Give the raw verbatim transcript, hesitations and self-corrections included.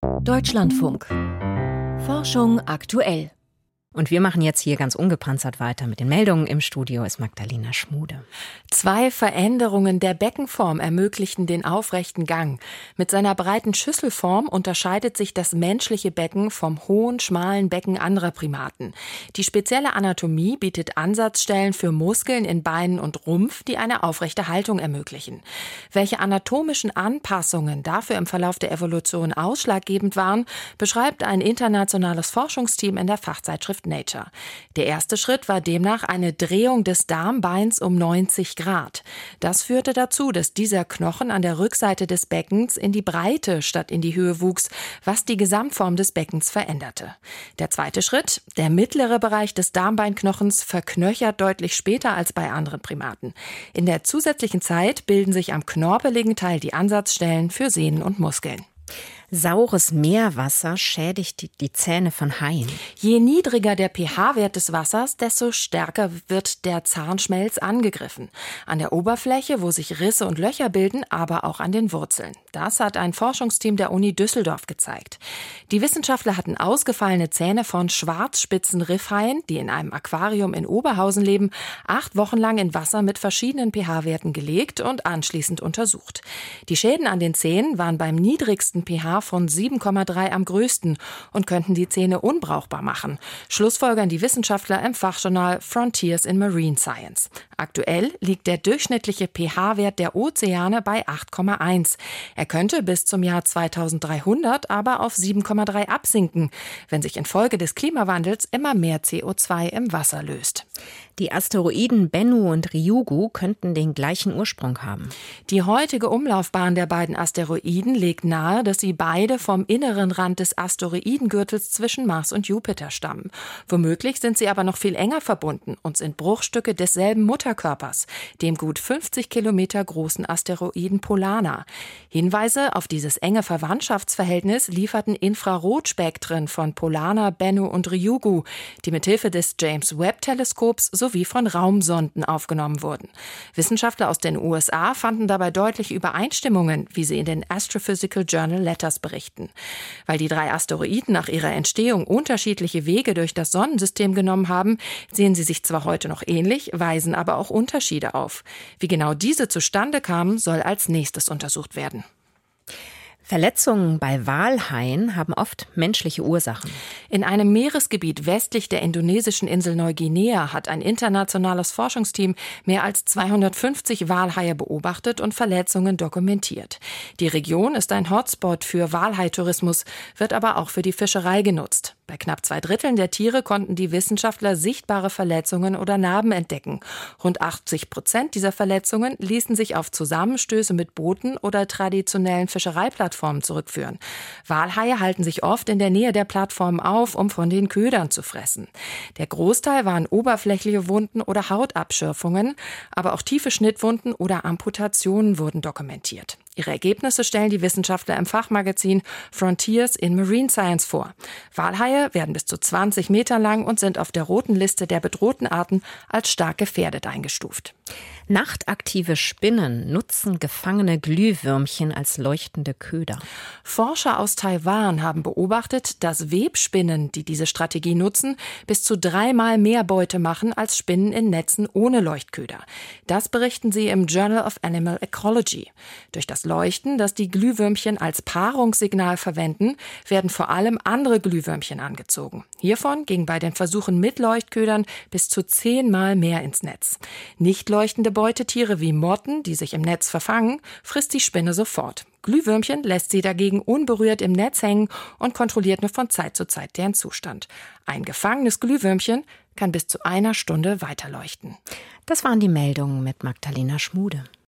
Deutschlandfunk. Forschung aktuell. Und wir machen jetzt hier ganz ungepanzert weiter mit den Meldungen. Im Studio ist Magdalena Schmude. Zwei Veränderungen der Beckenform ermöglichten den aufrechten Gang. Mit seiner breiten Schüsselform unterscheidet sich das menschliche Becken vom hohen, schmalen Becken anderer Primaten. Die spezielle Anatomie bietet Ansatzstellen für Muskeln in Beinen und Rumpf, die eine aufrechte Haltung ermöglichen. Welche anatomischen Anpassungen dafür im Verlauf der Evolution ausschlaggebend waren, beschreibt ein internationales Forschungsteam in der Fachzeitschrift Nature. Der erste Schritt war demnach eine Drehung des Darmbeins um neunzig Grad. Das führte dazu, dass dieser Knochen an der Rückseite des Beckens in die Breite statt in die Höhe wuchs, was die Gesamtform des Beckens veränderte. Der zweite Schritt, der mittlere Bereich des Darmbeinknochens, verknöchert deutlich später als bei anderen Primaten. In der zusätzlichen Zeit bilden sich am knorpeligen Teil die Ansatzstellen für Sehnen und Muskeln. Saures Meerwasser schädigt die, die Zähne von Haien. Je niedriger der pH-Wert des Wassers, desto stärker wird der Zahnschmelz angegriffen. An der Oberfläche, wo sich Risse und Löcher bilden, aber auch an den Wurzeln. Das hat ein Forschungsteam der Uni Düsseldorf gezeigt. Die Wissenschaftler hatten ausgefallene Zähne von Schwarzspitzenriffhaien, die in einem Aquarium in Oberhausen leben, acht Wochen lang in Wasser mit verschiedenen pH-Werten gelegt und anschließend untersucht. Die Schäden an den Zähnen waren beim niedrigsten pH von sieben Komma drei am größten und könnten die Zähne unbrauchbar machen. Schlussfolgern die Wissenschaftler im Fachjournal Frontiers in Marine Science. Aktuell liegt der durchschnittliche pH-Wert der Ozeane bei acht Komma eins. Er könnte bis zum Jahr zweitausenddreihundert aber auf sieben Komma drei absinken, wenn sich infolge des Klimawandels immer mehr C O zwei im Wasser löst. Die Asteroiden Bennu und Ryugu könnten den gleichen Ursprung haben. Die heutige Umlaufbahn der beiden Asteroiden legt nahe, dass sie beide vom inneren Rand des Asteroidengürtels zwischen Mars und Jupiter stammen. Womöglich sind sie aber noch viel enger verbunden und sind Bruchstücke desselben Mutterkörpers, dem gut fünfzig Kilometer großen Asteroiden Polana. Hinweise auf dieses enge Verwandtschaftsverhältnis lieferten Infrarotspektren von Polana, Bennu und Ryugu, die mithilfe des James-Webb-Teleskops sowie von Raumsonden aufgenommen wurden. Wissenschaftler aus den U S A fanden dabei deutliche Übereinstimmungen, wie sie in den Astrophysical Journal Letters berichten. Weil die drei Asteroiden nach ihrer Entstehung unterschiedliche Wege durch das Sonnensystem genommen haben, sehen sie sich zwar heute noch ähnlich, weisen aber auch Unterschiede auf. Wie genau diese zustande kamen, soll als nächstes untersucht werden. Verletzungen bei Walhaien haben oft menschliche Ursachen. In einem Meeresgebiet westlich der indonesischen Insel Neuguinea hat ein internationales Forschungsteam mehr als zweihundertfünfzig Walhaie beobachtet und Verletzungen dokumentiert. Die Region ist ein Hotspot für Walhaitourismus, wird aber auch für die Fischerei genutzt. Bei knapp zwei Dritteln der Tiere konnten die Wissenschaftler sichtbare Verletzungen oder Narben entdecken. Rund achtzig Prozent dieser Verletzungen ließen sich auf Zusammenstöße mit Booten oder traditionellen Fischereiplattformen zurückführen. Walhaie halten sich oft in der Nähe der Plattformen auf, um von den Ködern zu fressen. Der Großteil waren oberflächliche Wunden oder Hautabschürfungen, aber auch tiefe Schnittwunden oder Amputationen wurden dokumentiert. Ihre Ergebnisse stellen die Wissenschaftler im Fachmagazin Frontiers in Marine Science vor. Walhaie werden bis zu zwanzig Meter lang und sind auf der roten Liste der bedrohten Arten als stark gefährdet eingestuft. Nachtaktive Spinnen nutzen gefangene Glühwürmchen als leuchtende Köder. Forscher aus Taiwan haben beobachtet, dass Webspinnen, die diese Strategie nutzen, bis zu dreimal mehr Beute machen als Spinnen in Netzen ohne Leuchtköder. Das berichten sie im Journal of Animal Ecology. Durch das Leuchten, das die Glühwürmchen als Paarungssignal verwenden, werden vor allem andere Glühwürmchen angezogen. Hiervon ging bei den Versuchen mit Leuchtködern bis zu zehnmal mehr ins Netz. Nicht leuchtende Beutetiere wie Motten, die sich im Netz verfangen, frisst die Spinne sofort. Glühwürmchen lässt sie dagegen unberührt im Netz hängen und kontrolliert nur von Zeit zu Zeit deren Zustand. Ein gefangenes Glühwürmchen kann bis zu einer Stunde weiterleuchten. Das waren die Meldungen mit Magdalena Schmude.